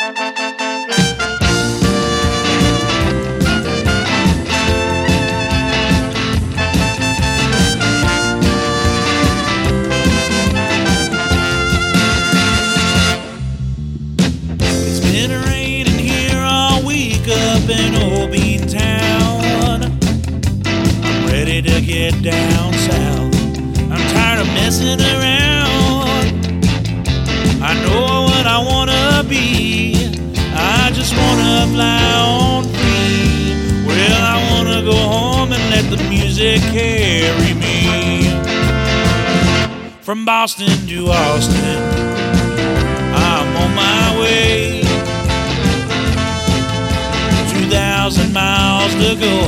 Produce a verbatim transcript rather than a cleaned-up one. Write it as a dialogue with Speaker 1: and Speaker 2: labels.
Speaker 1: It's been raining here all week up in Old Bean Town. I'm ready to get down south. I'm tired of messing around. I know what I wanna be. I just wanna fly on free. Well, I wanna go home and let the music carry me. From Boston to Austin, I'm on my way. Two thousand miles to go.